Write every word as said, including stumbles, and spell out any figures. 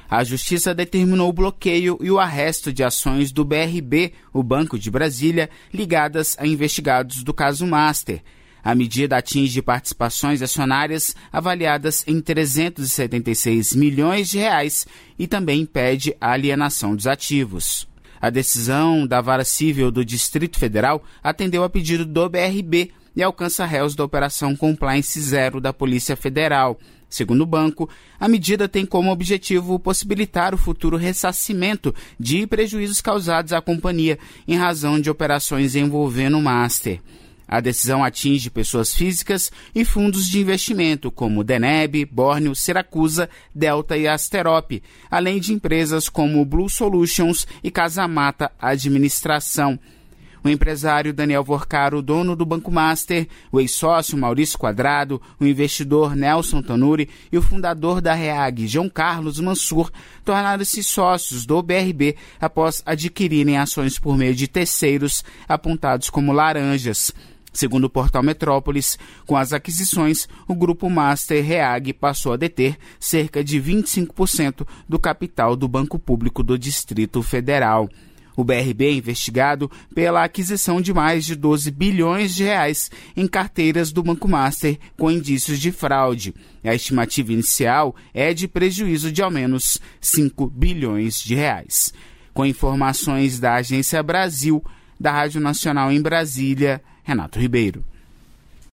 A Justiça determinou o bloqueio e o arresto de ações do B R B, o Banco de Brasília, ligadas a investigados do caso Master. A medida atinge participações acionárias avaliadas em trezentos e setenta e seis milhões de reais e também impede a alienação dos ativos. A decisão da Vara Civil do Distrito Federal atendeu a pedido do B R B e alcança réus da Operação Compliance Zero da Polícia Federal. Segundo o banco, a medida tem como objetivo possibilitar o futuro ressarcimento de prejuízos causados à companhia em razão de operações envolvendo o Master. A decisão atinge pessoas físicas e fundos de investimento como Deneb, Borneo, Siracusa, Delta e Asterop, além de empresas como Blue Solutions e Casamata Administração. O empresário Daniel Vorcaro, dono do Banco Master, o ex-sócio Maurício Quadrado, o investidor Nelson Tanuri e o fundador da REAG, João Carlos Mansur, tornaram-se sócios do B R B após adquirirem ações por meio de terceiros apontados como laranjas. Segundo o portal Metrópolis, com as aquisições, o Grupo Master REAG passou a deter cerca de vinte e cinco por cento do capital do Banco Público do Distrito Federal. O B R B é investigado pela aquisição de mais de doze bilhões de reais em carteiras do Banco Master com indícios de fraude. A estimativa inicial é de prejuízo de ao menos cinco bilhões de reais. Com informações da Agência Brasil, da Rádio Nacional em Brasília, Renato Ribeiro.